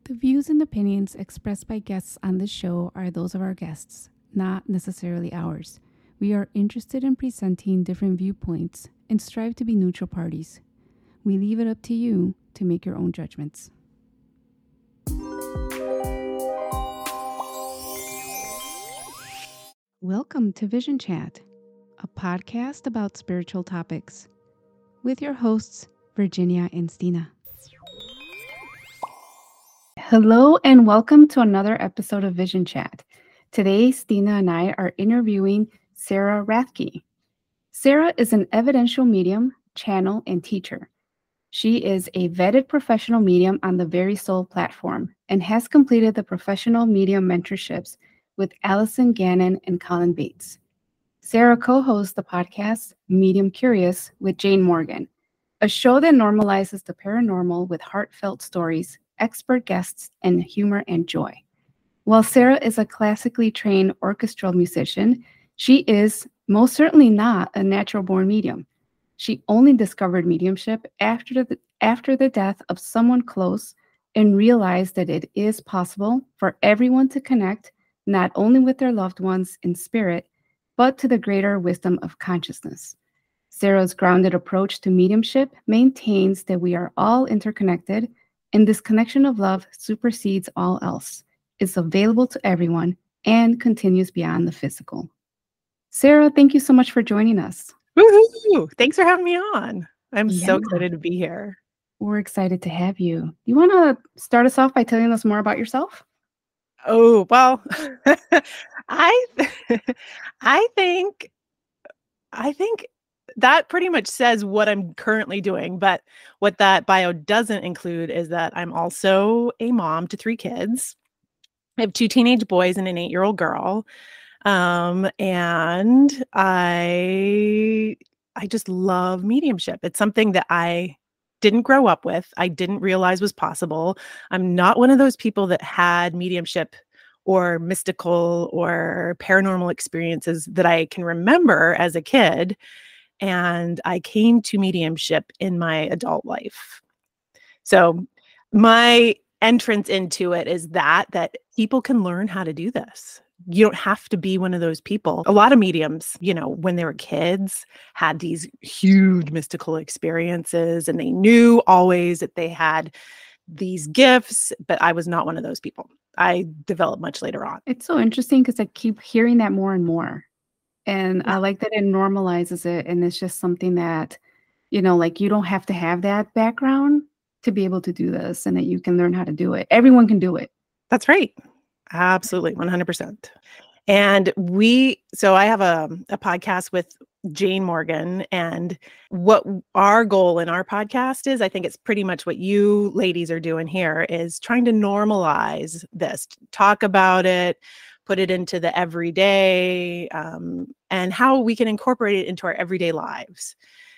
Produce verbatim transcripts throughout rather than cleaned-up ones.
The views and opinions expressed by guests on this show are those of our guests, not necessarily ours. We are interested in presenting different viewpoints and strive to be neutral parties. We leave it up to you to make your own judgments. Welcome to Vision Chat, a podcast about spiritual topics, with your hosts, Virginia and Stina. Hello and welcome to another episode of Vision Chat. Today, Stina and I are interviewing Sarah Rathke. Sarah is an evidential medium, channel, and teacher. She is a vetted professional medium on the Very Soul platform and has completed the professional medium mentorships with Allison Gannon and Colin Bates. Sarah co-hosts the podcast Medium Curious with Jane Morgan, a show that normalizes the paranormal with heartfelt stories, expert guests, and humor and joy. While Sarah is a classically trained orchestral musician, she is most certainly not a natural-born medium. She only discovered mediumship after the, after the death of someone close and realized that it is possible for everyone to connect not only with their loved ones in spirit, but to the greater wisdom of consciousness. Sarah's grounded approach to mediumship maintains that we are all interconnected, and this connection of love supersedes all else, is available to everyone, and continues beyond the physical. Sarah, thank you so much for joining us. Woohoo! Thanks for having me on. I'm Yeah. so excited to be here. We're excited to have you. You want to start us off by telling us more about yourself? Oh, well, I I think I think that pretty much says what I'm currently doing, but what that bio doesn't include is that I'm also a mom to three kids. I have two teenage boys and an eight-year-old girl. Um, and I I just love mediumship. It's something that I didn't grow up with. I didn't realize was possible. I'm not one of those people that had mediumship or mystical or paranormal experiences that I can remember as a kid. And I came to mediumship in my adult life. So my entrance into it is that, that people can learn how to do this. You don't have to be one of those people. A lot of mediums, you know, when they were kids, had these huge mystical experiences and they knew always that they had these gifts, but I was not one of those people. I developed much later on. It's so interesting because I keep hearing that more and more. And Yeah. I like that it normalizes it. And it's just something that, you know, like you don't have to have that background to be able to do this and that you can learn how to do it. Everyone can do it. That's right. Absolutely. one hundred percent. And we, so I have a, a podcast with Jane Morgan, and what our goal in our podcast is, I think it's pretty much what you ladies are doing here, is trying to normalize this, talk about it, put it into the everyday, um, and how we can incorporate it into our everyday lives.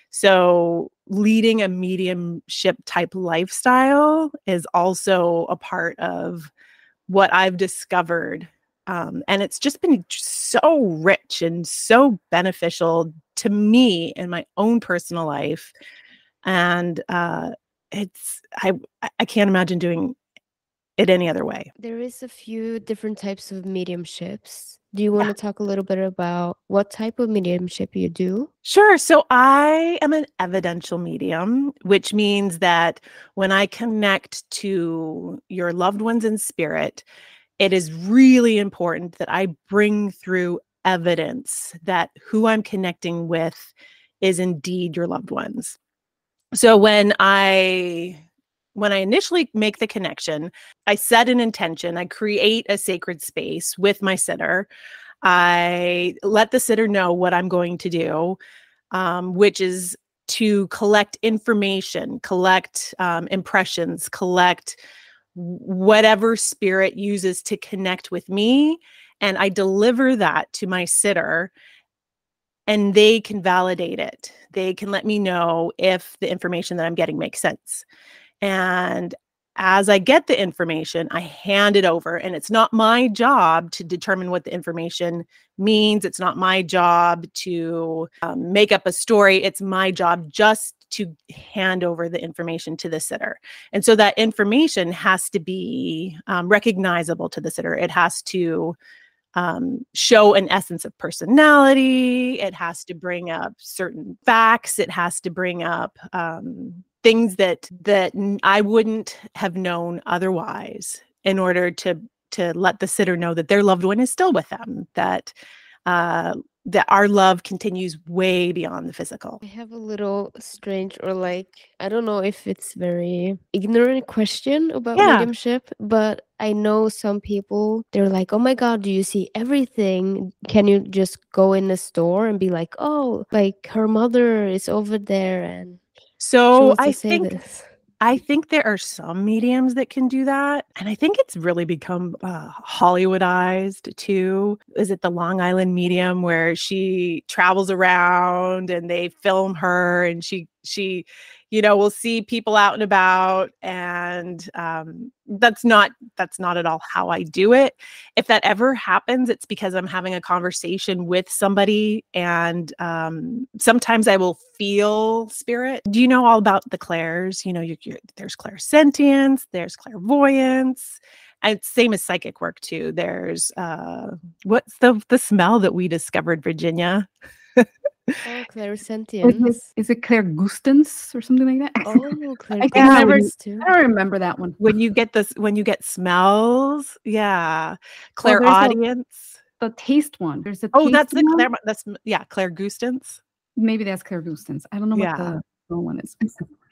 So leading a mediumship type lifestyle is also a part of what I've discovered. Um, and it's just been so rich and so beneficial to me in my own personal life. And uh, it's, I, I can't imagine doing it any other way. There is a few different types of mediumships. Do you want Yeah. to talk a little bit about what type of mediumship you do? Sure. So I am an evidential medium, which means that when I connect to your loved ones in spirit, it is really important that I bring through evidence that who I'm connecting with is indeed your loved ones. So when I when I initially make the connection, I set an intention, I create a sacred space with my sitter. I let the sitter know what I'm going to do, um, which is to collect information, collect um, impressions, collect whatever spirit uses to connect with me. And I deliver that to my sitter, and they can validate it. They can let me know if the information that I'm getting makes sense. And as I get the information, I hand it over, and it's not my job to determine what the information means. It's not my job to um, make up a story. It's my job just to hand over the information to the sitter. And so that information has to be um, recognizable to the sitter. It has to um, show an essence of personality. It has to bring up certain facts. It has to bring up um, things that that I wouldn't have known otherwise, in order to to let the sitter know that their loved one is still with them, that uh, that our love continues way beyond the physical. I have a little strange, or like, I don't know if it's very ignorant question about Yeah. mediumship, but I know some people, they're like, oh my God, do you see everything? Can you just go in the store and be like, oh, like her mother is over there and she So wants to I say think this? I think there are some mediums that can do that. And I think it's really become uh, Hollywoodized too. Is it the Long Island medium where she travels around and they film her, and she, she, you know, will see people out and about. And um, that's not, that's not at all how I do it. If that ever happens, it's because I'm having a conversation with somebody, and um, sometimes I will feel spirit. Do you know all about the clairs? You know, you, you're, there's clairsentience, there's clairvoyance, and it's same as psychic work too. There's uh, what's the the smell that we discovered, Virginia? Oh, Is clairsentience. it, is it clairgustance or something like that? Oh, I think Yeah, so. when clairgustance too. I don't remember that one. When you get this, when you get smells, yeah, Well, there's a- clairaudience. The taste one. There's a Oh, taste that's the one. clair. That's yeah, clairgustance. Maybe that's clairgustance. I don't know Yeah. what the wrong one is.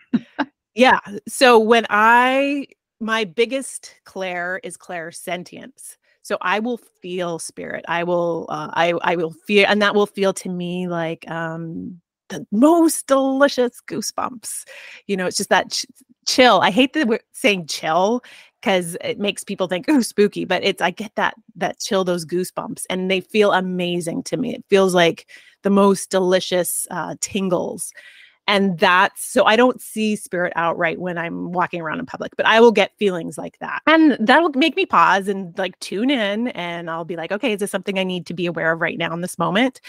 Yeah. So when I, my biggest clair is clairsentience. So I will feel spirit. I will, uh, I, I will feel, and that will feel to me like um, the most delicious goosebumps. You know, it's just that ch- chill. I hate the word saying chill, because it makes people think, ooh, spooky. But it's, I get that, that chill, those goosebumps, and they feel amazing to me. It feels like the most delicious uh, tingles. And that's, so I don't see spirit outright when I'm walking around in public, but I will get feelings like that. And that'll make me pause and like tune in, and I'll be like, okay, is this something I need to be aware of right now in this moment?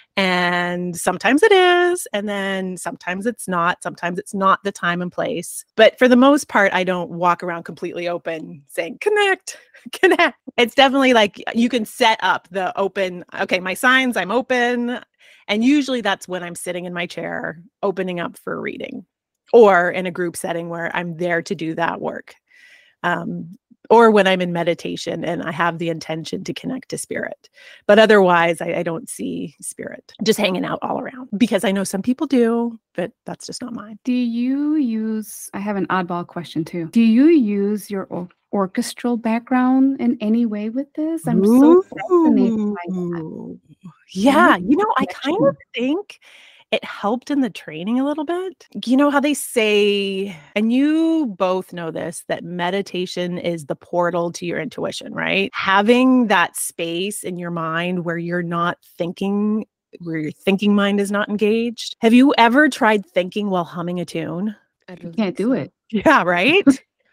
And sometimes it is. And then sometimes it's not. Sometimes it's not the time and place. But for the most part, I don't walk around completely open saying, connect, connect. It's definitely like you can set up the open, okay, my signs, I'm open. And usually that's when I'm sitting in my chair, opening up for a reading, or in a group setting where I'm there to do that work. Um, or when I'm in meditation and I have the intention to connect to spirit. But otherwise, I, I don't see spirit just hanging out all around, because I know some people do, but that's just not mine. Do you use, I have an oddball question too. Do you use your or- orchestral background in any way with this? I'm so fascinated by that. Ooh. Yeah, you know, I kind connection. of think it helped in the training a little bit. You know how they say, and you both know this, that meditation is the portal to your intuition, right? Having that space in your mind where you're not thinking, where your thinking mind is not engaged. Have you ever tried thinking while humming a tune? I don't Can't think do so. it. Yeah, right?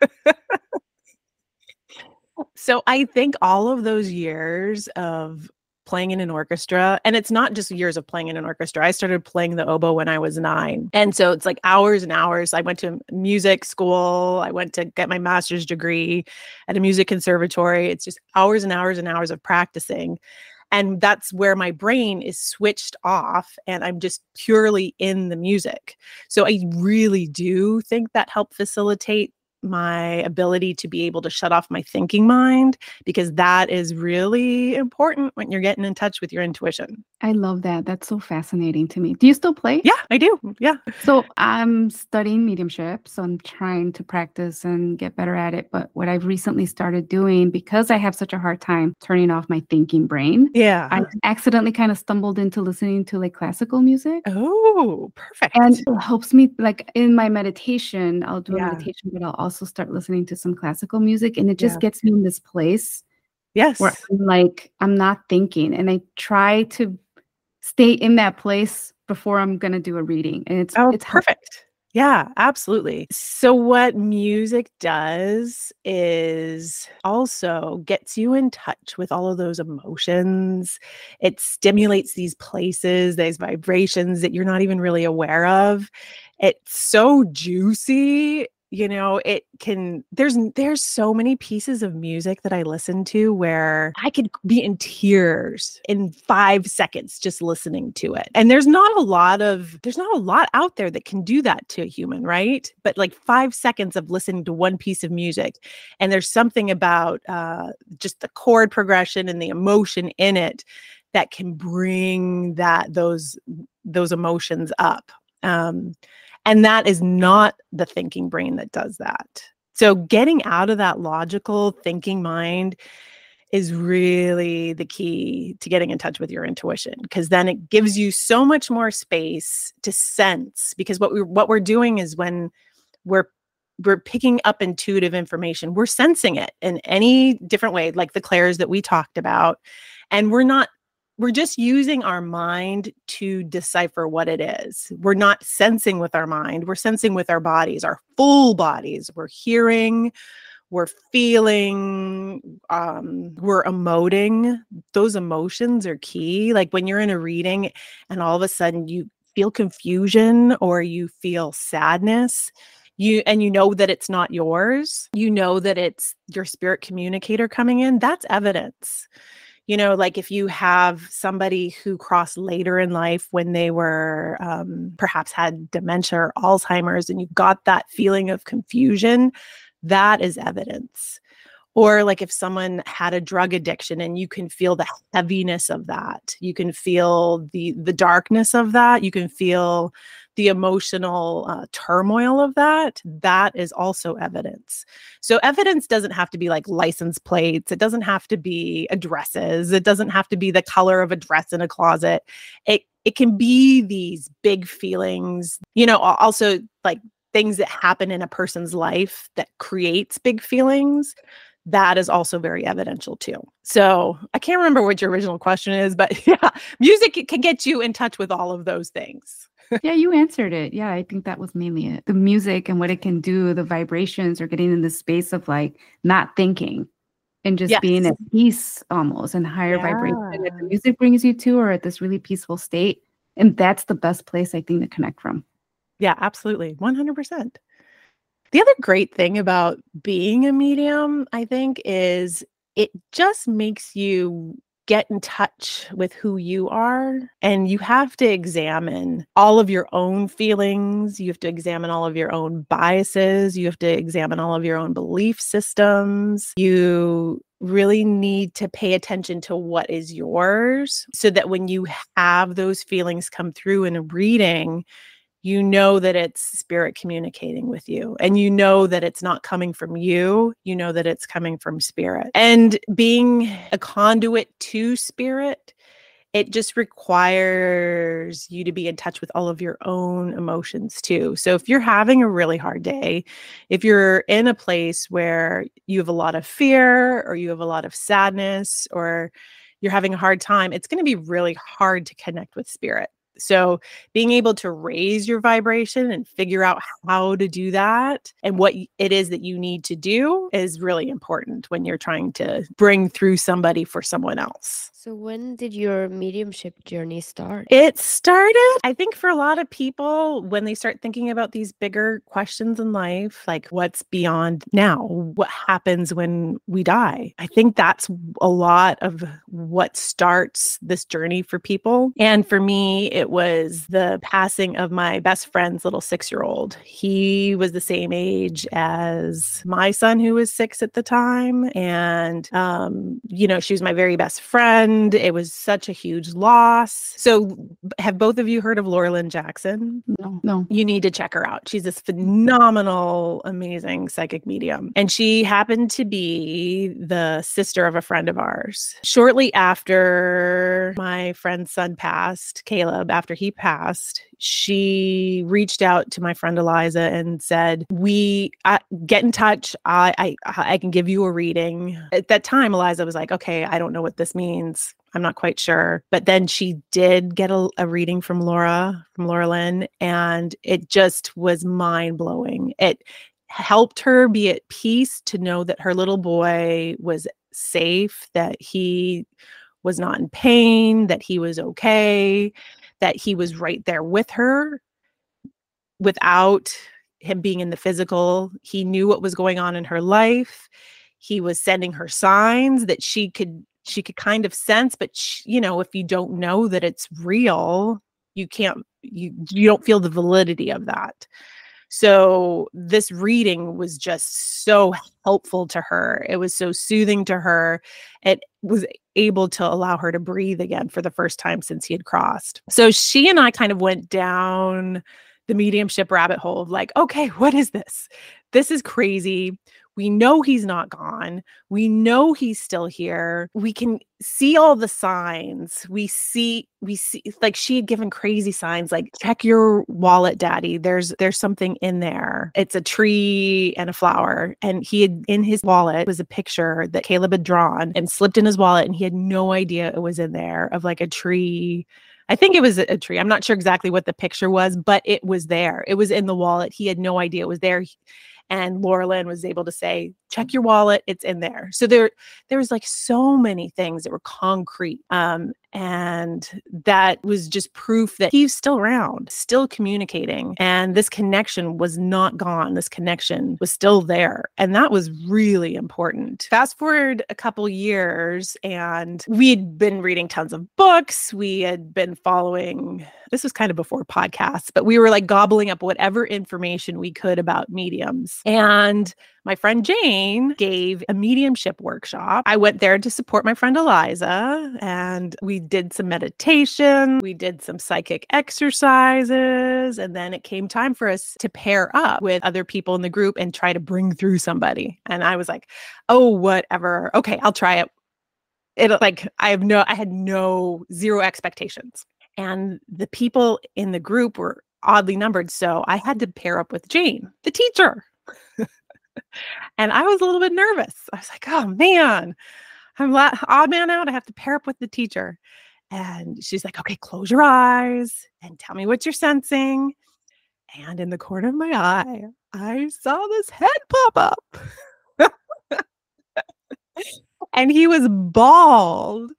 So I think all of those years of playing in an orchestra, and it's not just years of playing in an orchestra. I started playing the oboe when I was nine. And so it's like hours and hours. I went to music school. I went to get my master's degree at a music conservatory. It's just hours and hours and hours of practicing. And that's where my brain is switched off, and I'm just purely in the music. So I really do think that helped facilitate my ability to be able to shut off my thinking mind, because that is really important when you're getting in touch with your intuition. I love that. That's so fascinating to me. Do you still play? Yeah, I do. Yeah. So I'm studying mediumship, so I'm trying to practice and get better at it. But what I've recently started doing, because I have such a hard time turning off my thinking brain, Yeah. I accidentally kind of stumbled into listening to like classical music. Oh, perfect. And it helps me, like in my meditation, I'll do Yeah. a meditation, but I'll also start listening to some classical music. And it just Yeah. gets me in this place Yes. where I'm like, I'm not thinking. And I try to stay in that place before I'm going to do a reading. And it's, Oh, it's helpful. perfect. Yeah, absolutely. So what music does is also gets you in touch with all of those emotions. It stimulates these places, these vibrations that you're not even really aware of. It's so juicy. You know, it can, there's, there's so many pieces of music that I listen to where I could be in tears in five seconds just listening to it. And there's not a lot of, there's not a lot out there that can do that to a human, right? But like five seconds of listening to one piece of music. And there's something about uh, just the chord progression and the emotion in it that can bring that, those, those emotions up. Um, And that is not the thinking brain that does that. So getting out of that logical thinking mind is really the key to getting in touch with your intuition, because then it gives you so much more space to sense. Because what we what we're doing is when we're we're picking up intuitive information, we're sensing it in any different way, like the clairs that we talked about, and we're not we're just using our mind to decipher what it is. We're not sensing with our mind. We're sensing with our bodies, our full bodies. We're hearing, we're feeling, um, we're emoting. Those emotions are key. Like when you're in a reading and all of a sudden you feel confusion or you feel sadness, you and you know that it's not yours. You know that it's your spirit communicator coming in. That's evidence. You know, like if you have somebody who crossed later in life when they were um, perhaps had dementia or Alzheimer's, and you got that feeling of confusion, that is evidence. Or like if someone had a drug addiction and you can feel the heaviness of that, you can feel the the darkness of that, you can feel the emotional uh, turmoil of that, that is also evidence. So evidence doesn't have to be like license plates. It doesn't have to be addresses. It doesn't have to be the color of a dress in a closet. It it can be these big feelings, you know, al- also like things that happen in a person's life that creates big feelings. That is also very evidential too. So I can't remember what your original question is, but yeah, music can get you in touch with all of those things. Yeah, you answered it. Yeah, I think that was mainly it. The music and what it can do, the vibrations, or getting in the space of like not thinking and just Yes. being at peace almost and higher vibration that the Yeah. music brings you to, or at this really peaceful state. And that's the best place I think to connect from. Yeah, absolutely. one hundred percent. The other great thing about being a medium, I think, is it just makes you get in touch with who you are. And you have to examine all of your own feelings. You have to examine all of your own biases. You have to examine all of your own belief systems. You really need to pay attention to what is yours so that when you have those feelings come through in a reading, you know that it's spirit communicating with you, and you know that it's not coming from you. You know that it's coming from spirit. And being a conduit to spirit, it just requires you to be in touch with all of your own emotions too. So if you're having a really hard day, if you're in a place where you have a lot of fear or you have a lot of sadness or you're having a hard time, it's going to be really hard to connect with spirit. So being able to raise your vibration and figure out how to do that and what it is that you need to do is really important when you're trying to bring through somebody for someone else. So when did your mediumship journey start? It started, I think, for a lot of people when they start thinking about these bigger questions in life, like what's beyond now? What happens when we die? I think that's a lot of what starts this journey for people. And for me, it was the passing of my best friend's little six-year-old. He was the same age as my son, who was six at the time. And, um, you know, she was my very best friend. It was such a huge loss. So have both of you heard of Laura Lynn Jackson? No, no. You need to check her out. She's this phenomenal, amazing psychic medium. And she happened to be the sister of a friend of ours. Shortly after my friend's son passed, Caleb, Caleb, after he passed, she reached out to my friend Eliza and said, we uh, get in touch. I, I, I can give you a reading. At that time, Eliza was like, okay, I don't know what this means. I'm not quite sure. But then she did get a, a reading from Laura, from Laura Lynn, and it just was mind blowing. It helped her be at peace to know that her little boy was safe, that he was not in pain, that he was okay, that he was right there with her without him being in the physical. He knew what was going on in her life. He was sending her signs that she could she could kind of sense, but she, you know, if you don't know that it's real, you can't you you don't feel the validity of that. So this reading was just so helpful to her. It was so soothing to her. It was able to allow her to breathe again for the first time since he had crossed. So she and I kind of went down the mediumship rabbit hole of like, okay, what is this? This is crazy. We know he's not gone. We know he's still here. We can see all the signs. We see, we see, like she had given crazy signs, like check your wallet, daddy. There's, there's something in there. It's a tree and a flower. And he had, in his wallet was a picture that Caleb had drawn and slipped in his wallet. And he had no idea it was in there, of like a tree. I think it was a tree. I'm not sure exactly what the picture was, but it was there. It was in the wallet. He had no idea it was there. And Laura Lynn was able to say, check your wallet, it's in there. So there, there was like so many things that were concrete. Um, and that was just proof that he's still around, still communicating. And this connection was not gone. This connection was still there. And that was really important. Fast forward a couple years, and we'd been reading tons of books. We had been following, this was kind of before podcasts, but we were like gobbling up whatever information we could about mediums. And my friend Jane gave a mediumship workshop. I went there to support my friend Eliza, and we did some meditation. We did some psychic exercises. And then it came time for us to pair up with other people in the group and try to bring through somebody. And I was like, oh, whatever. Okay, I'll try it. It like, I have no, I had no, zero expectations. And the people in the group were oddly numbered. So I had to pair up with Jane, the teacher. And I was a little bit nervous. I was like, oh man, I'm la- odd man out. I have to pair up with the teacher. And she's like, okay, close your eyes and tell me what you're sensing. And in the corner of my eye, I saw this head pop up. And he was bald.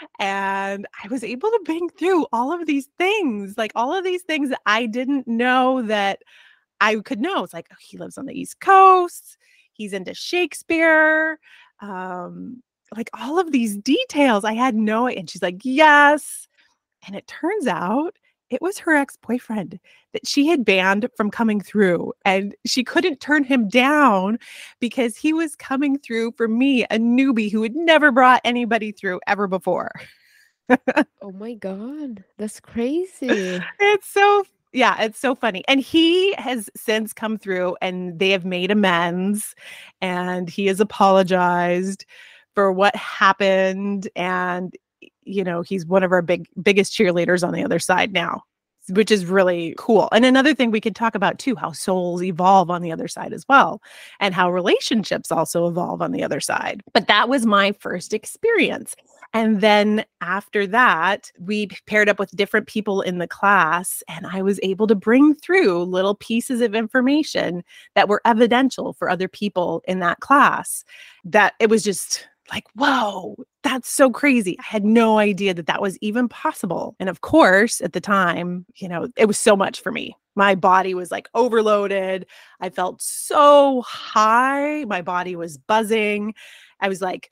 And I was able to bring through all of these things, like all of these things that I didn't know that I could know. It's like, oh, he lives on the East Coast. He's into Shakespeare. Um, like all of these details I had no, and she's like, yes. And it turns out it was her ex-boyfriend that she had banned from coming through. And she couldn't turn him down because he was coming through for me, a newbie who had never brought anybody through ever before. Oh my God, that's crazy. It's so Yeah, it's so funny. And he has since come through and they have made amends, and he has apologized for what happened. And, you know, he's one of our big, biggest cheerleaders on the other side now, which is really cool. And another thing we could talk about too, how souls evolve on the other side as well, and how relationships also evolve on the other side. But that was my first experience. And then after that, we paired up with different people in the class, and I was able to bring through little pieces of information that were evidential for other people in that class. That it was just like, whoa, that's so crazy. I had no idea that that was even possible. And of course, at the time, you know, it was so much for me. My body was like overloaded. I felt so high. My body was buzzing. I was like,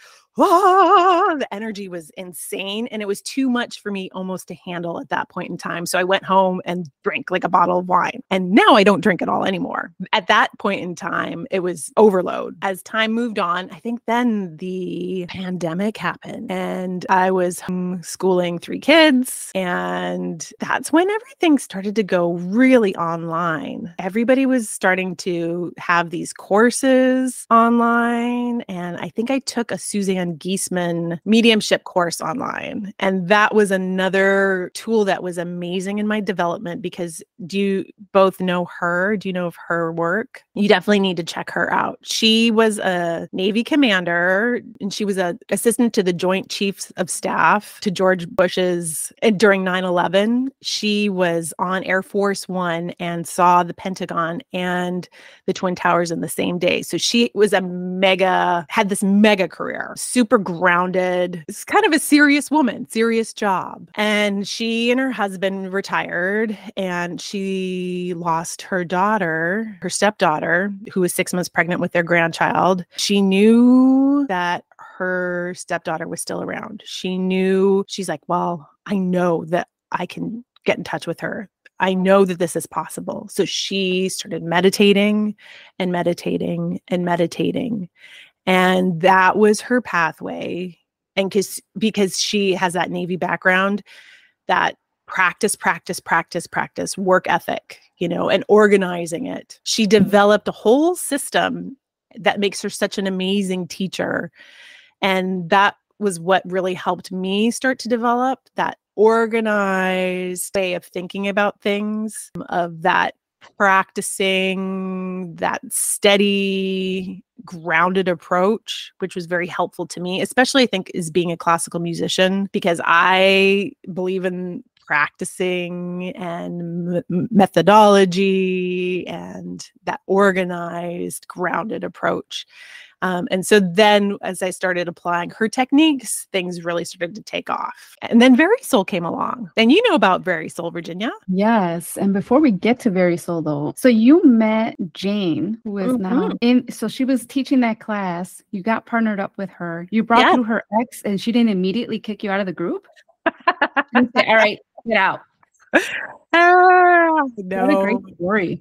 ah, the energy was insane. And it was too much for me almost to handle at that point in time. So I went home and drank like a bottle of wine. And now I don't drink at all anymore. At that point in time, it was overload. As time moved on, I think then the pandemic happened, and I was homeschooling three kids. And that's when everything started to go really online. Everybody was starting to have these courses online. And I think I I took a Suzanne Giesemann mediumship course online. And that was another tool that was amazing in my development because do you both know her? Do you know of her work? You definitely need to check her out. She was a Navy commander and she was an assistant to the Joint Chiefs of Staff to George Bush's and during nine eleven. She was on Air Force One and saw the Pentagon and the Twin Towers in the same day. So she was a mega, had this mega career, super grounded. It's kind of a serious woman, serious job. And she and her husband retired and she lost her daughter, her stepdaughter, who was six months pregnant with their grandchild. She knew that her stepdaughter was still around. She knew, she's like, well, I know that I can get in touch with her. I know that this is possible. So she started meditating and meditating and meditating. And that was her pathway. And because because she has that Navy background, that practice, practice, practice, practice, work ethic, you know, and organizing it. She developed a whole system that makes her such an amazing teacher. And that was what really helped me start to develop that organized way of thinking about things, of that practicing, that steady, grounded approach, which was very helpful to me, especially I think as being a classical musician, because I believe in practicing and m- methodology and that organized, grounded approach. Um, and so then as I started applying her techniques, things really started to take off. And then Very Soul came along. And you know about Very Soul, Virginia. Yes. And before we get to Very Soul though, so you met Jane, who is Mhm. now in, so she was teaching that class. You got partnered up with her. You brought Yes. through her ex and she didn't immediately kick you out of the group? You said, all right, get out. Ah, What a great no. story.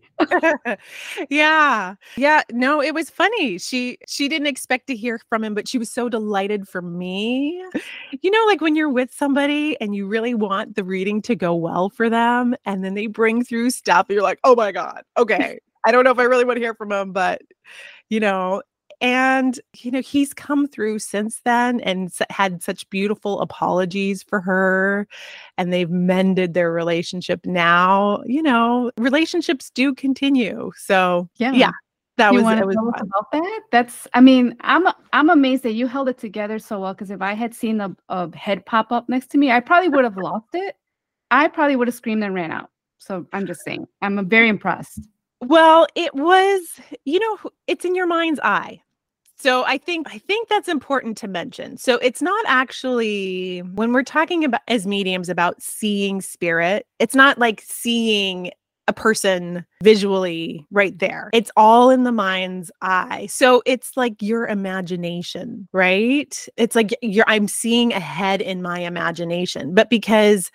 Yeah. Yeah. No, it was funny. She she didn't expect to hear from him, but she was so delighted for me. You know, like when you're with somebody and you really want the reading to go well for them, and then they bring through stuff, and you're like, oh my God, okay. I don't know if I really want to hear from him, but you know, and you know, he's come through since then and s- had such beautiful apologies for her, and they've mended their relationship now. You know, relationships do continue. So Yeah. yeah, that You was want it to was tell us fun. about that? That's, I mean, I'm I'm amazed that you held it together so well. Because if I had seen a, a head pop up next to me, I probably would have lost it. I probably would have screamed and ran out. So I'm just saying, I'm very impressed. Well, it was, you know, it's in your mind's eye. So I think I think that's important to mention. So it's not actually when we're talking about as mediums about seeing spirit, it's not like seeing a person visually right there. It's all in the mind's eye. So it's like your imagination, right? It's like you're I'm seeing a head in my imagination. But because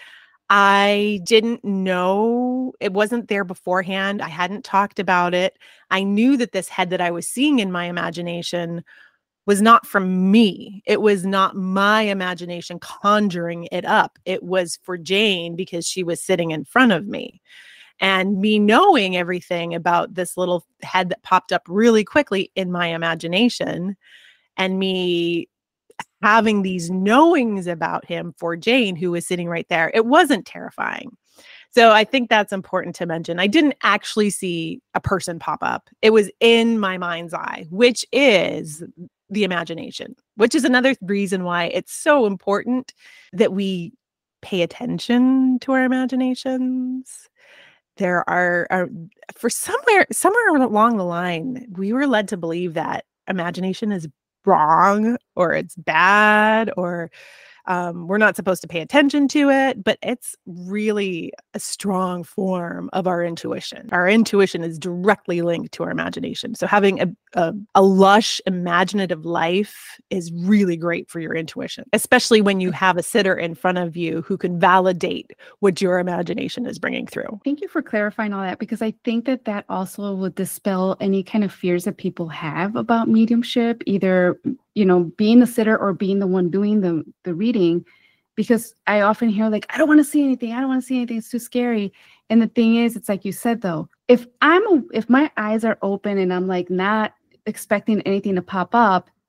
I didn't know, it wasn't there beforehand. I hadn't talked about it. I knew that this head that I was seeing in my imagination was not from me. It was not my imagination conjuring it up. It was for Jane because she was sitting in front of me. And me knowing everything about this little head that popped up really quickly in my imagination, and me having these knowings about him for Jane, who was sitting right there, it wasn't terrifying. So I think that's important to mention. I didn't actually see a person pop up. It was in my mind's eye, which is the imagination, which is another reason why it's so important that we pay attention to our imaginations. There are, are for somewhere somewhere along the line, we were led to believe that imagination is wrong or it's bad or um, we're not supposed to pay attention to it, but it's really a strong form of our intuition. Our intuition is directly linked to our imagination. So having a, a, a lush, imaginative life is really great for your intuition, especially when you have a sitter in front of you who can validate what your imagination is bringing through. Thank you for clarifying all that, because I think that that also would dispel any kind of fears that people have about mediumship, either, you know, being the sitter or being the one doing the, the reading, because I often hear like, I don't want to see anything. I don't want to see anything. It's too scary. And the thing is, it's like you said, though, if I'm, a, if my eyes are open and I'm like not expecting anything to pop up,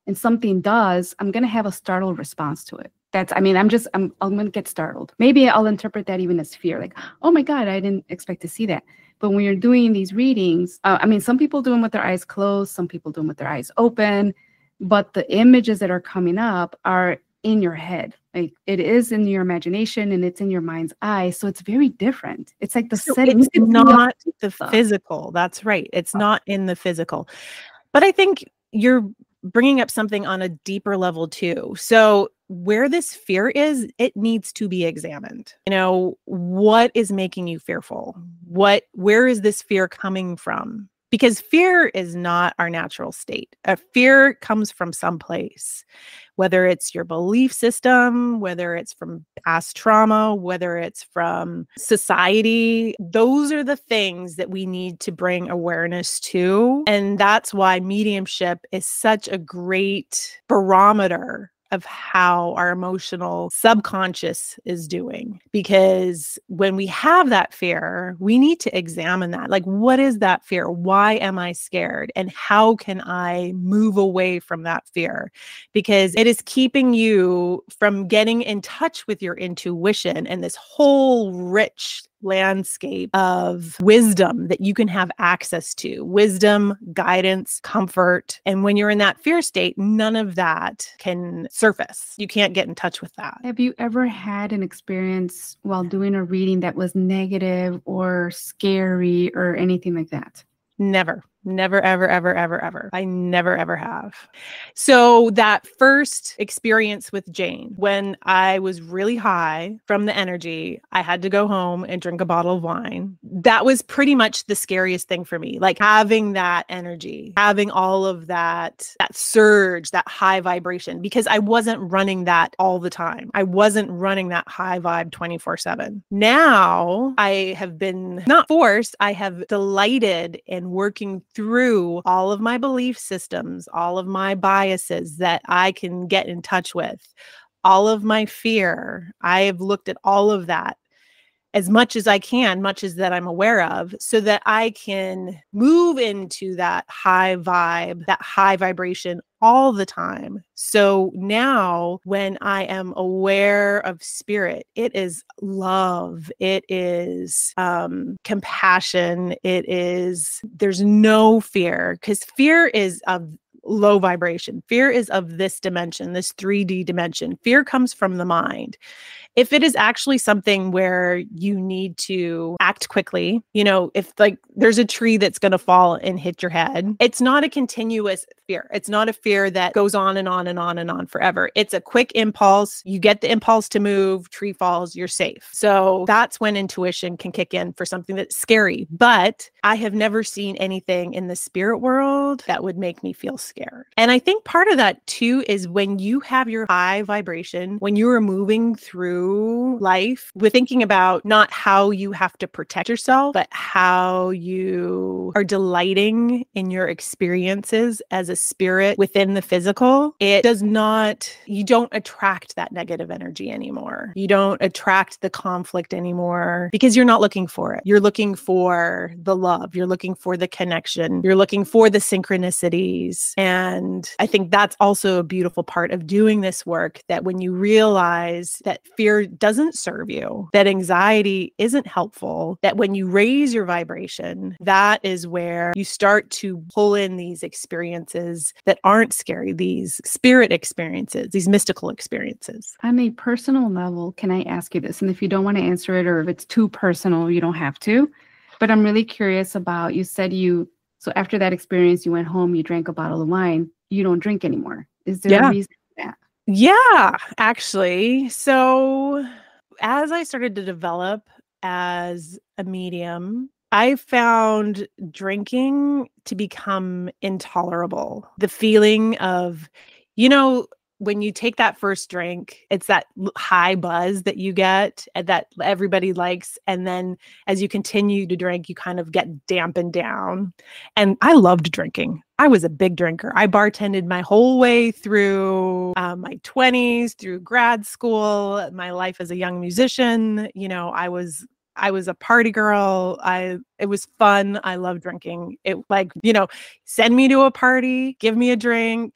and something does, I'm going to have a startled response to it. That's, I mean, I'm just, I'm, I'm going to get startled. Maybe I'll interpret that even as fear, like, oh my God, I didn't expect to see that. But when you're doing these readings, uh, I mean, some people do them with their eyes closed, some people do them with their eyes open, but the images that are coming up are in your head. Like it is in your imagination and it's in your mind's eye. So it's very different. It's like the So setting. it's not the physical. That's right. It's not in the physical. But I think you're bringing up something on a deeper level too. So where this fear is, it needs to be examined. You know, what is making you fearful? What, where is this fear coming from? Because fear is not our natural state. A fear comes from someplace, whether it's your belief system, whether it's from past trauma, whether it's from society. Those are the things that we need to bring awareness to. And that's why mediumship is such a great barometer of how our emotional subconscious is doing. Because when we have that fear, we need to examine that. Like, what is that fear? Why am I scared? And how can I move away from that fear? Because it is keeping you from getting in touch with your intuition and this whole rich landscape of wisdom that you can have access to. Wisdom, guidance, comfort. And when you're in that fear state, none of that can surface. You can't get in touch with that. Have you ever had an experience while doing a reading that was negative or scary or anything like that? Never. Never, ever, ever, ever, ever. I never, ever have. So that first experience with Jane, when I was really high from the energy, I had to go home and drink a bottle of wine. That was pretty much the scariest thing for me. Like having that energy, having all of that, that surge, that high vibration, because I wasn't running that all the time. I wasn't running that high vibe twenty-four seven. Now I have been not forced, I have delighted in working through all of my belief systems, all of my biases that I can get in touch with, all of my fear. I have looked at all of that as much as I can, much as that I'm aware of, so that I can move into that high vibe, that high vibration all the time. So now when I am aware of spirit, it is love, it is um, compassion, it is, there's no fear, because fear is of low vibration. Fear is of this dimension, this three D dimension. Fear comes from the mind. If it is actually something where you need to act quickly, you know, if like there's a tree that's going to fall and hit your head, it's not a continuous fear. It's not a fear that goes on and on and on and on forever. It's a quick impulse. You get the impulse to move, tree falls, you're safe. So that's when intuition can kick in for something that's scary. But I have never seen anything in the spirit world that would make me feel scared. And I think part of that too is when you have your high vibration, when you are moving through life with thinking about not how you have to protect yourself, but how you are delighting in your experiences as a spirit within the physical, it does not, you don't attract that negative energy anymore. You don't attract the conflict anymore because you're not looking for it. You're looking for the love. You're looking for the connection. You're looking for the synchronicities. And I think that's also a beautiful part of doing this work, that when you realize that fear doesn't serve you, that anxiety isn't helpful, that when you raise your vibration, that is where you start to pull in these experiences that aren't scary, these spirit experiences, these mystical experiences. On a personal level, can I ask you this? And if you don't want to answer it, or if it's too personal, you don't have to. But I'm really curious about, you said you, so after that experience, you went home, you drank a bottle of wine, you don't drink anymore. Is there Yeah. a reason for that? Yeah, actually. So as I started to develop as a medium, I found drinking to become intolerable. The feeling of, you know, when you take that first drink, it's that l- high buzz that you get and that everybody likes. And then as you continue to drink, you kind of get dampened down. And I loved drinking. I was a big drinker. I bartended my whole way through uh, my twenties, through grad school, my life as a young musician. You know, I was I was a party girl. I it was fun. I loved drinking. It like, you know, send me to a party, give me a drink.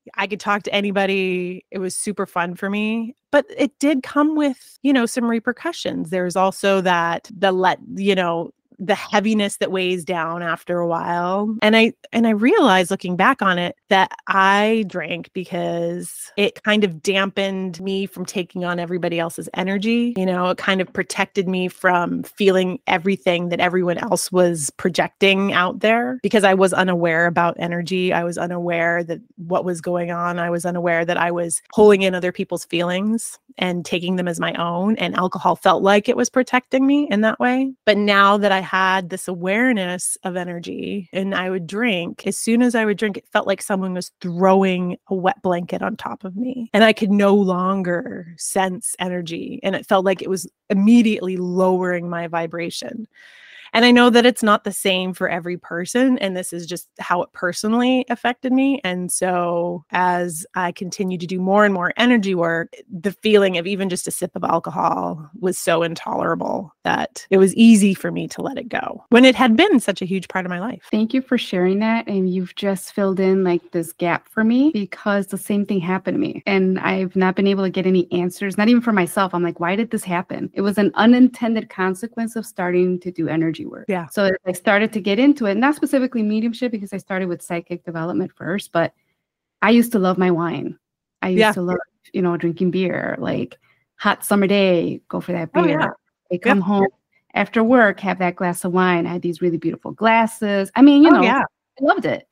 I could talk to anybody. It was super fun for me, but it did come with, you know, some repercussions. There's also that the let, you know, the heaviness that weighs down after a while. And I and I realized looking back on it that I drank because it kind of dampened me from taking on everybody else's energy. You know, it kind of protected me from feeling everything that everyone else was projecting out there because I was unaware about energy. I was unaware that what was going on. I was unaware that I was pulling in other people's feelings and taking them as my own. And alcohol felt like it was protecting me in that way. But now that I had this awareness of energy and I would drink, as soon as I would drink, it felt like someone was throwing a wet blanket on top of me. And I could no longer sense energy. And it felt like it was immediately lowering my vibration. And I know that it's not the same for every person. And this is just how it personally affected me. And so as I continue to do more and more energy work, the feeling of even just a sip of alcohol was so intolerable that it was easy for me to let it go when it had been such a huge part of my life. Thank you for sharing that. And you've just filled in like this gap for me because the same thing happened to me. And I've not been able to get any answers, not even for myself. I'm like, why did this happen? It was an unintended consequence of starting to do energy work. Yeah. So I started to get into it, not specifically mediumship because I started with psychic development first, but I used to love my wine. I used Yeah. to love, you know, drinking beer, like hot summer day, go for that Oh, beer. yeah. I come Yeah. home after work, have that glass of wine. I had these really beautiful glasses. I mean, you Oh, know, yeah. I loved it.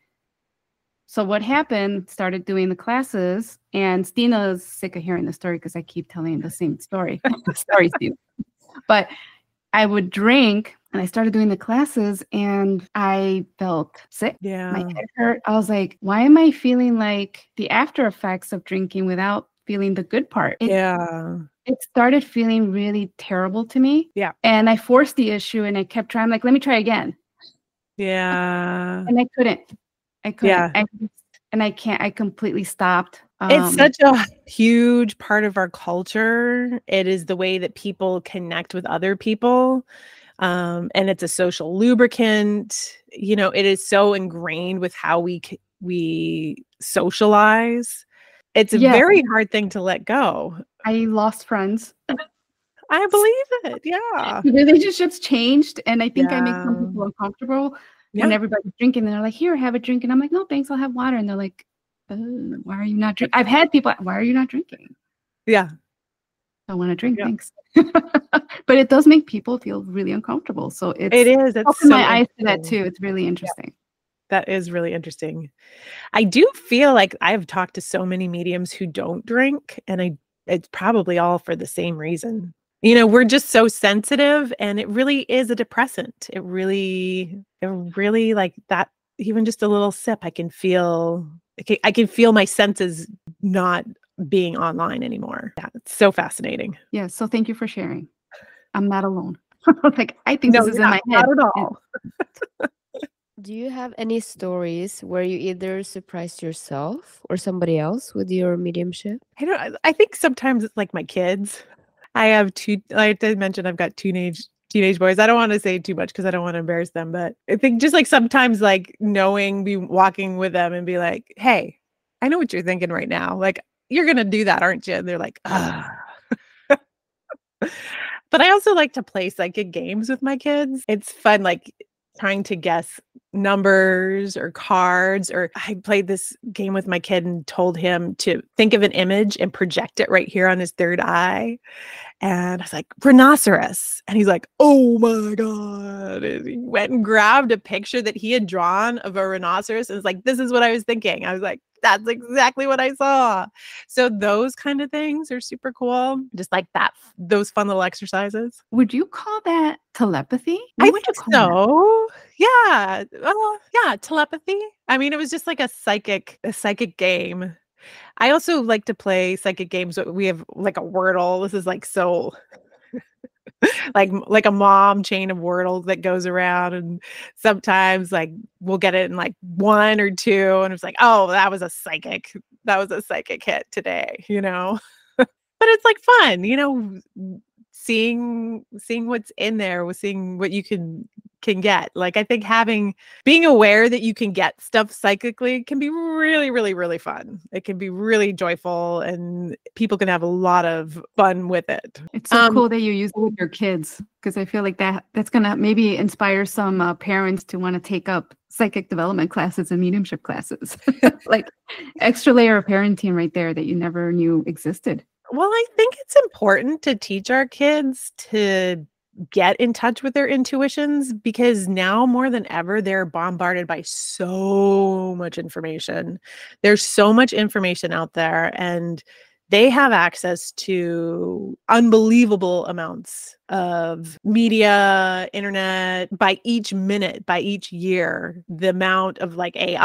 So what happened, started doing the classes, and Stina's sick of hearing the story because I keep telling the same story. Sorry, Stina. But I would drink and I started doing the classes and I felt sick. Yeah. My head hurt. I was like, why am I feeling like the after effects of drinking without feeling the good part? It, Yeah. it started feeling really terrible to me. Yeah. And I forced the issue and I kept trying, like, let me try again. Yeah. And I couldn't. I couldn't. Yeah. I, and I can't. I completely stopped. It's Um, such a huge part of our culture. It is the way that people connect with other people. Um, and it's a social lubricant. You know, it is so ingrained with how we c- we socialize. It's a Yeah. very hard thing to let go. I lost friends. I believe it. Yeah. The relationships changed, and I think I make some Yeah. people uncomfortable Yeah. when everybody's drinking. And they're like, "Here, have a drink," and I'm like, "No, thanks, I'll have water." And they're like, "Oh, why are you not drinking?" I've had people, "Why are you not drinking?" Yeah. I want to drink, Yeah. thanks. But it does make people feel really uncomfortable. So it's It is. It's opened so my eyes to that interesting. too. It's really interesting. That is really interesting. I do feel like I've talked to so many mediums who don't drink, and I it's probably all for the same reason. You know, we're just so sensitive, and it really is a depressant. It really, it really like that. Even just a little sip, I can feel. I can, I can feel my senses not being online anymore. Yeah, it's so fascinating. Yeah. So thank you for sharing. I'm not alone. Like, I think No, this is yeah, in my head. not at all. Do you have any stories where you either surprised yourself or somebody else with your mediumship? I don't. I I think sometimes it's like my kids. I have two. Like I mentioned, I've got teenage teenage boys. I don't want to say too much because I don't want to embarrass them. But I think just like sometimes, like knowing, be walking with them and be like, "Hey, I know what you're thinking right now. Like you're gonna do that, aren't you?" And they're like, "Ah." But I also like to play psychic games with my kids. It's fun, like trying to guess numbers or cards. Or I played this game with my kid and told him to think of an image and project it right here on his third eye. And I was like, rhinoceros. And he's like, oh my God. And he went and grabbed a picture that he had drawn of a rhinoceros and was like, this is what I was thinking. I was like, that's exactly what I saw. So those kind of things are super cool. Just like that, those fun little exercises. Would you call that telepathy? I What would think you call that? so. Yeah. Uh, yeah. Telepathy. I mean, it was just like a psychic, a psychic game. I also like to play psychic games. But we have like a Wordle. This is like so like like a mom chain of Wordle that goes around, and sometimes like we'll get it in like one or two, and it's like, oh, that was a psychic. That was a psychic hit today, you know. But it's like fun, you know, seeing seeing what's in there, seeing what you can can get. Like, I think having, being aware that you can get stuff psychically can be really, really, really fun. It can be really joyful and people can have a lot of fun with it. It's so Um, cool that you use it with your kids, because I feel like that that's going to maybe inspire some uh, parents to want to take up psychic development classes and mediumship classes. Like extra layer of parenting right there that you never knew existed. Well, I think it's important to teach our kids to get in touch with their intuitions, because now more than ever, they're bombarded by so much information. There's so much information out there, and they have access to unbelievable amounts of media, internet, by each minute, by each year, the amount of like A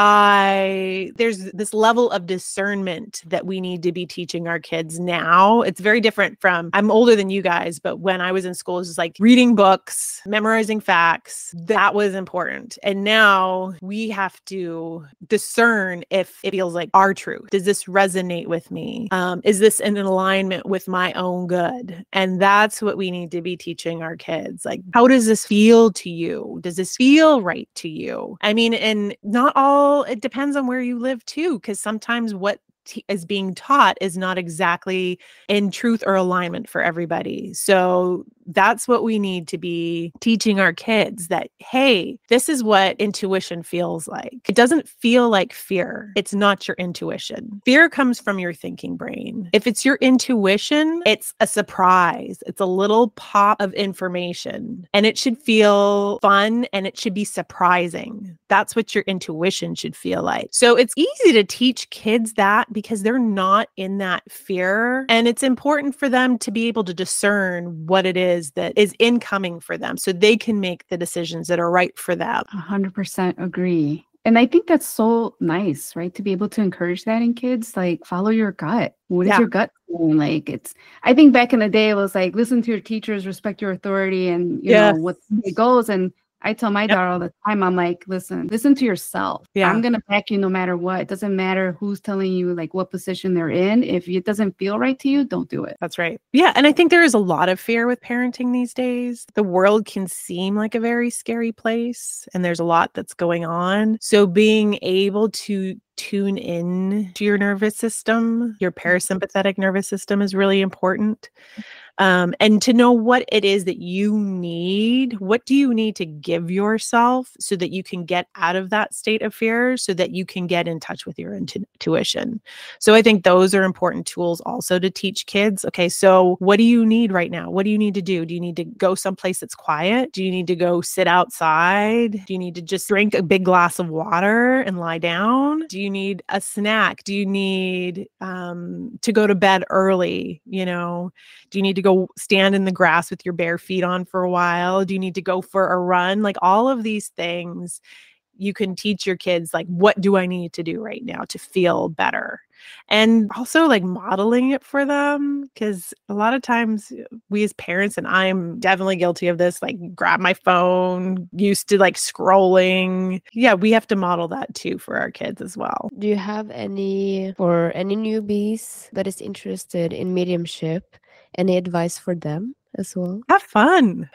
I, there's this level of discernment that we need to be teaching our kids now. It's very different from, I'm older than you guys, but when I was in school, it was just like reading books, memorizing facts. That was important. And now we have to discern if it feels like our truth. Does this resonate with me? Um, is this in alignment with my own good? And that's what we need to be teaching our kids. Like, how does this feel to you? Does this feel right to you? I mean, and not all, it depends on where you live too, because sometimes what t- is being taught is not exactly in truth or alignment for everybody. So that's what we need to be teaching our kids, that, hey, this is what intuition feels like. It doesn't feel like fear. It's not your intuition. Fear comes from your thinking brain. If it's your intuition, it's a surprise. It's a little pop of information, and it should feel fun and it should be surprising. That's what your intuition should feel like. So it's easy to teach kids that because they're not in that fear. And it's important for them to be able to discern what it is that is incoming for them so they can make the decisions that are right for them. one hundred percent agree. And I think that's so nice, right? To be able to encourage that in kids, like follow your gut. What is Yeah. your gut feeling? Like it's, I think back in the day, it was like, listen to your teachers, respect your authority, and you Yes. know, what it goes. And I tell my Yep. daughter all the time, I'm like, listen, listen to yourself. Yeah. I'm going to back you no matter what. It doesn't matter who's telling you like what position they're in. If it doesn't feel right to you, don't do it. That's right. Yeah. And I think there is a lot of fear with parenting these days. The world can seem like a very scary place, and there's a lot that's going on. So being able to tune in to your nervous system, your parasympathetic nervous system, is really important. Um, and to know what it is that you need. What do you need to give yourself so that you can get out of that state of fear, so that you can get in touch with your intu- intuition? So I think those are important tools also to teach kids. Okay, so what do you need right now? What do you need to do? Do you need to go someplace that's quiet? Do you need to go sit outside? Do you need to just drink a big glass of water and lie down? Do you need a snack? Do you need um, to go to bed early? You know, do you need to go stand in the grass with your bare feet on for a while? Do you need to go for a run? Like all of these things, you can teach your kids, like, what do I need to do right now to feel better? And also like modeling it for them, because a lot of times we as parents, and I'm definitely guilty of this, like grab my phone, used to like scrolling. Yeah, we have to model that too for our kids as well. Do you have any, for any newbies that is interested in mediumship, any advice for them as well? Have fun.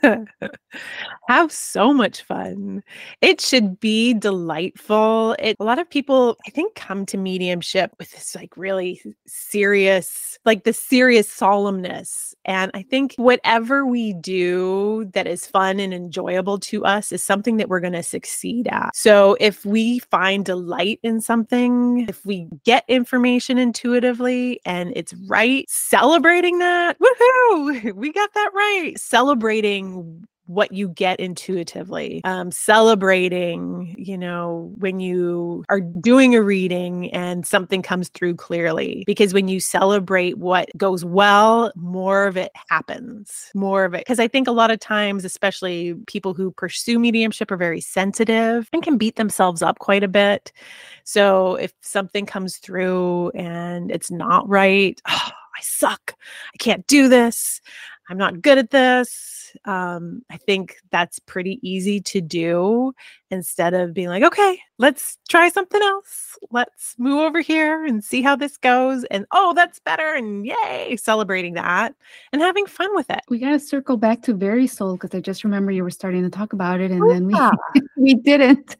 Have so much fun. It should be delightful. It, a lot of people, I think, come to mediumship with this like really serious, like the serious solemnness. And I think whatever we do that is fun and enjoyable to us is something that we're going to succeed at. So if we find delight in something, if we get information intuitively and it's right, celebrating that, woohoo, we got that right. Celebrating what you get intuitively, um, celebrating, you know, when you are doing a reading and something comes through clearly, because when you celebrate what goes well, more of it happens, more of it. Because I think a lot of times, especially people who pursue mediumship, are very sensitive and can beat themselves up quite a bit. So if something comes through and it's not right, oh, I suck. I can't do this. I'm not good at this. Um, I think that's pretty easy to do instead of being like, okay, let's try something else. Let's move over here and see how this goes. And oh, that's better. And yay, celebrating that and having fun with it. We got to circle back to VerySoul because I just remember you were starting to talk about it and Oh, then we, yeah. we didn't.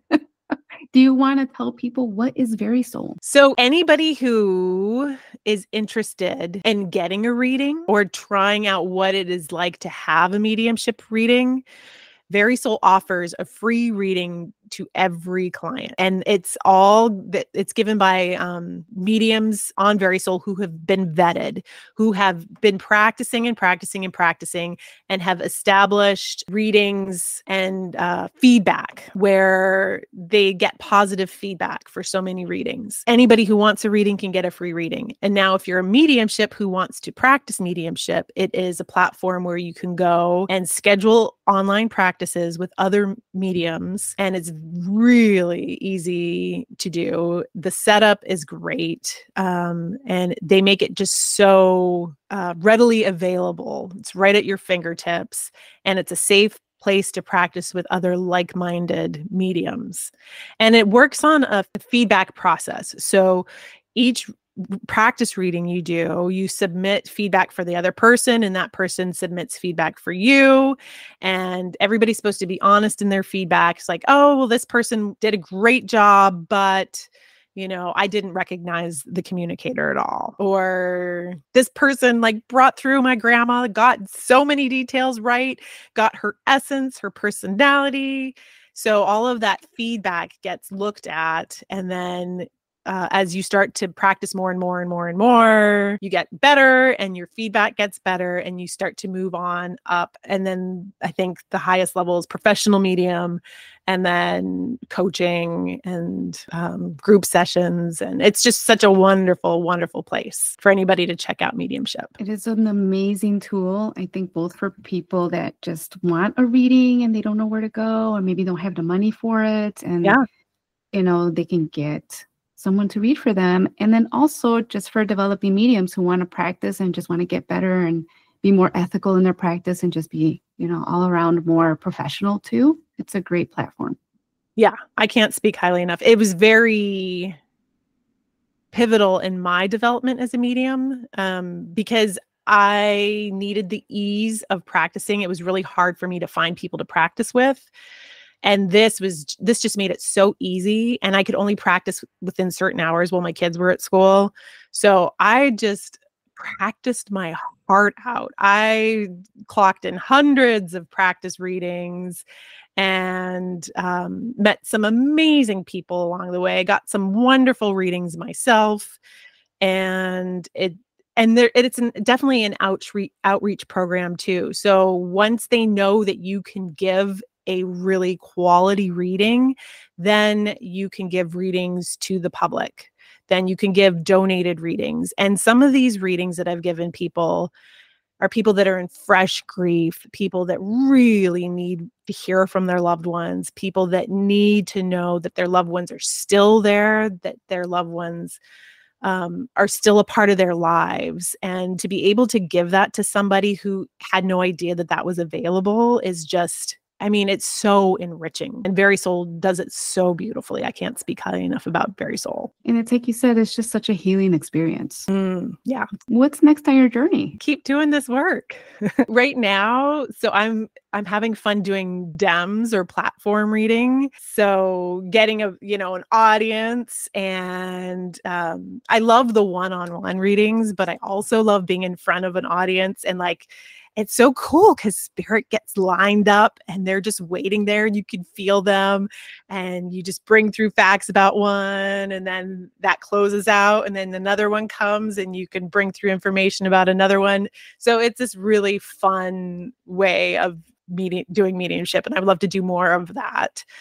Do you want to tell people what is VerySoul? So anybody who is interested in getting a reading or trying out what it is like to have a mediumship reading, VerySoul offers a free reading to every client. And it's all that it's given by um, mediums on VerySoul who have been vetted, who have been practicing and practicing and practicing and have established readings and uh, feedback where they get positive feedback for so many readings. Anybody who wants a reading can get a free reading. And now if you're a mediumship who wants to practice mediumship, it is a platform where you can go and schedule online practices with other mediums. And it's really easy to do. The setup is great. Um, and they make it just so uh, readily available. It's right at your fingertips. And it's a safe place to practice with other like-minded mediums. And it works on a feedback process. So each practice reading you do, you submit feedback for the other person and that person submits feedback for you. And everybody's supposed to be honest in their feedback. It's like, oh, well, this person did a great job, but you know, I didn't recognize the communicator at all. Or this person like brought through my grandma, got so many details right, got her essence, her personality. So all of that feedback gets looked at, and then Uh, as you start to practice more and more and more and more, you get better and your feedback gets better and you start to move on up. And then I think the highest level is professional medium and then coaching and um, group sessions. And it's just such a wonderful, wonderful place for anybody to check out mediumship. It is an amazing tool, I think, both for people that just want a reading and they don't know where to go or maybe don't have the money for it. And, yeah. you know, they can get someone to read for them. And then also just for developing mediums who want to practice and just want to get better and be more ethical in their practice and just be, you know, all around more professional too. It's a great platform. Yeah, I can't speak highly enough. It was very pivotal in my development as a medium um, because I needed the ease of practicing. It was really hard for me to find people to practice with. And this was, this just made it so easy. And I could only practice within certain hours while my kids were at school. So I just practiced my heart out. I clocked in hundreds of practice readings and um, met some amazing people along the way. I got some wonderful readings myself. And it, and there, it's an, definitely an outreach, outreach program too. So once they know that you can give a really quality reading, then you can give readings to the public. Then you can give donated readings. And some of these readings that I've given people are people that are in fresh grief, people that really need to hear from their loved ones, people that need to know that their loved ones are still there, that their loved ones um, are still a part of their lives. And to be able to give that to somebody who had no idea that that was available is just, I mean, it's so enriching, and VerySoul does it so beautifully. I can't speak highly enough about VerySoul. And it's like you said, it's just such a healing experience. Mm, yeah. What's next on your journey? Keep doing this work right now. So I'm, I'm having fun doing D E M S or platform reading. So getting a, you know, an audience, and um, I love the one-on-one readings, but I also love being in front of an audience and like, it's so cool because spirit gets lined up and they're just waiting there and you can feel them and you just bring through facts about one and then that closes out and then another one comes and you can bring through information about another one. So it's this really fun way of meeting, doing mediumship, and I would love to do more of that.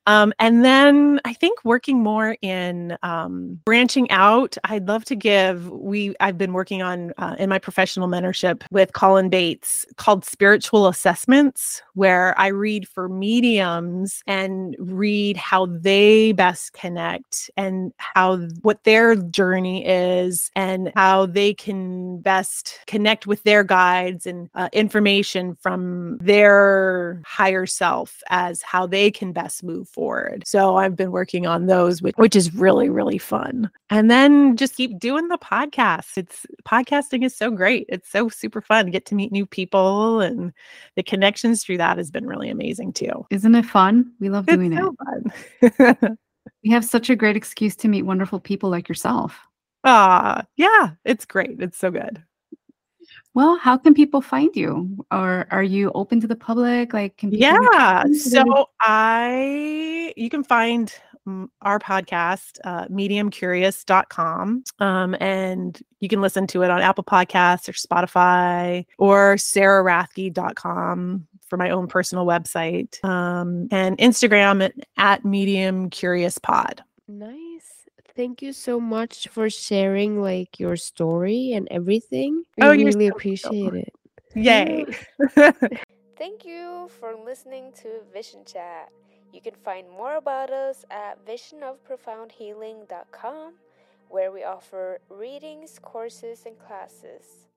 Um, and then I think working more in um, branching out, I'd love to give, we, I've been working on uh, in my professional mentorship with Colin Bates called Spiritual Assessments, where I read for mediums and read how they best connect and how, what their journey is and how they can best connect with their guides and uh, information from their higher self as how they can best move forward. So I've been working on those, which, which is really, really fun. And then just keep doing the podcast. It's podcasting is so great. It's so super fun to get to meet new people, and the connections through that has been really amazing too. Isn't it fun? We love doing It's so it. fun. We have such a great excuse to meet wonderful people like yourself. Ah, yeah, it's great. It's so good. Well, how can people find you? Or are you open to the public? Like, can people reach Yeah. out? So I, you can find mm, our podcast, uh, medium curious dot com. Um, and you can listen to it on Apple Podcasts or Spotify or sarah rathke dot com for my own personal website. Um, and Instagram at, at medium curious pod. Nice. Thank you so much for sharing like your story and everything. We Oh, you're really so appreciate welcome. it. Yay. Thank you for listening to Vision Chat. You can find more about us at vision of profound healing dot com, where we offer readings, courses, and classes.